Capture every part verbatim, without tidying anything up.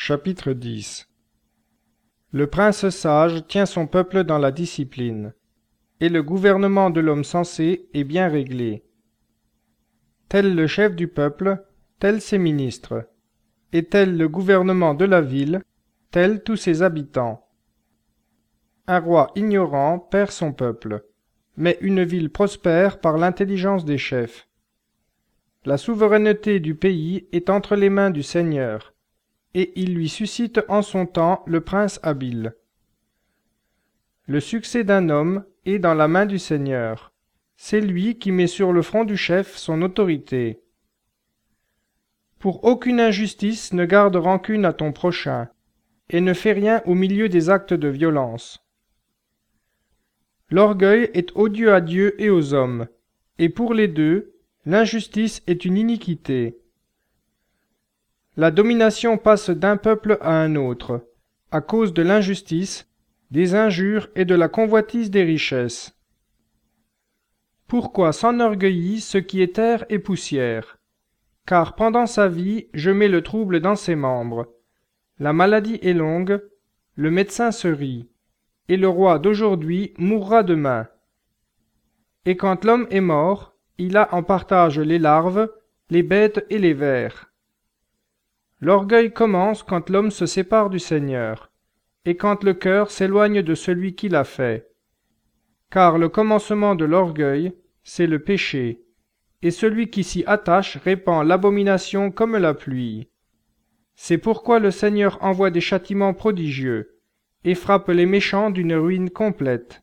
Chapitre dix. Le prince sage tient son peuple dans la discipline, et le gouvernement de l'homme sensé est bien réglé. Tel le chef du peuple, tels ses ministres, et tel le gouvernement de la ville, tels tous ses habitants. Un roi ignorant perd son peuple, mais une ville prospère par l'intelligence des chefs. La souveraineté du pays est entre les mains du Seigneur, et il lui suscite en son temps le prince habile. Le succès d'un homme est dans la main du Seigneur. C'est lui qui met sur le front du chef son autorité. Pour aucune injustice ne garde rancune à ton prochain, et ne fais rien au milieu des actes de violence. L'orgueil est odieux à Dieu et aux hommes, et pour les deux, l'injustice est une iniquité. La domination passe d'un peuple à un autre, à cause de l'injustice, des injures et de la convoitise des richesses. Pourquoi s'enorgueillit ce qui est terre et poussière? Car pendant sa vie, je mets le trouble dans ses membres. La maladie est longue, le médecin se rit, et le roi d'aujourd'hui mourra demain. Et quand l'homme est mort, il a en partage les larves, les bêtes et les vers. L'orgueil commence quand l'homme se sépare du Seigneur, et quand le cœur s'éloigne de celui qui l'a fait. Car le commencement de l'orgueil, c'est le péché, et celui qui s'y attache répand l'abomination comme la pluie. C'est pourquoi le Seigneur envoie des châtiments prodigieux, et frappe les méchants d'une ruine complète.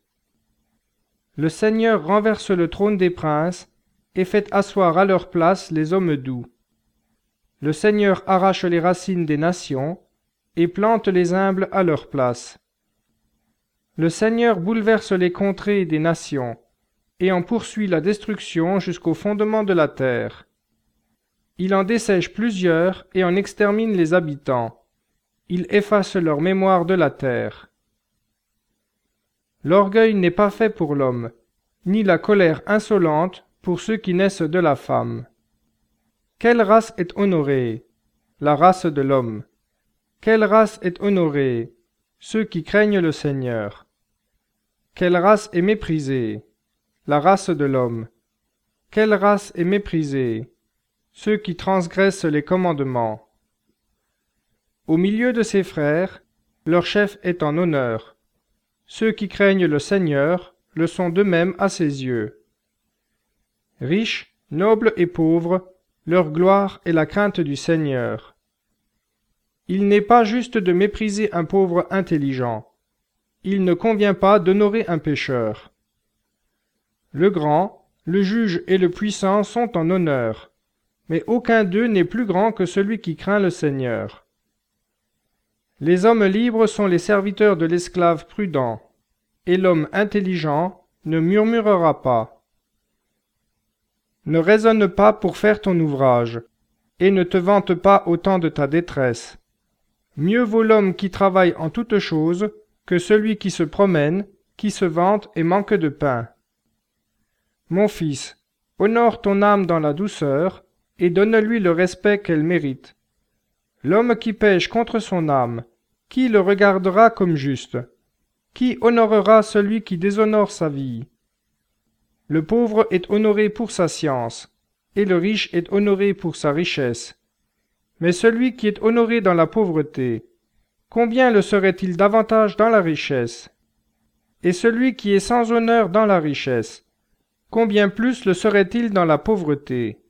Le Seigneur renverse le trône des princes, et fait asseoir à leur place les hommes doux. Le Seigneur arrache les racines des nations, et plante les humbles à leur place. Le Seigneur bouleverse les contrées des nations, et en poursuit la destruction jusqu'au fondement de la terre. Il en dessèche plusieurs et en extermine les habitants. Il efface leur mémoire de la terre. L'orgueil n'est pas fait pour l'homme, ni la colère insolente pour ceux qui naissent de la femme. Quelle race est honorée? La race de l'homme. Quelle race est honorée? Ceux qui craignent le Seigneur. Quelle race est méprisée? La race de l'homme. Quelle race est méprisée? Ceux qui transgressent les commandements. Au milieu de ses frères, leur chef est en honneur. Ceux qui craignent le Seigneur le sont d'eux-mêmes à ses yeux. Riches, nobles et pauvres, leur gloire est la crainte du Seigneur. Il n'est pas juste de mépriser un pauvre intelligent. Il ne convient pas d'honorer un pécheur. Le grand, le juge et le puissant sont en honneur, mais aucun d'eux n'est plus grand que celui qui craint le Seigneur. Les hommes libres sont les serviteurs de l'esclave prudent, et l'homme intelligent ne murmurera pas. Ne raisonne pas pour faire ton ouvrage, et ne te vante pas au temps de ta détresse. Mieux vaut l'homme qui travaille en toutes choses que celui qui se promène, qui se vante et manque de pain. Mon fils, honore ton âme dans la douceur, et donne-lui le respect qu'elle mérite. L'homme qui pêche contre son âme, qui le regardera comme juste? Qui honorera celui qui déshonore sa vie? Le pauvre est honoré pour sa science, et le riche est honoré pour sa richesse. Mais celui qui est honoré dans la pauvreté, combien le serait-il davantage dans la richesse? Et celui qui est sans honneur dans la richesse, combien plus le serait-il dans la pauvreté?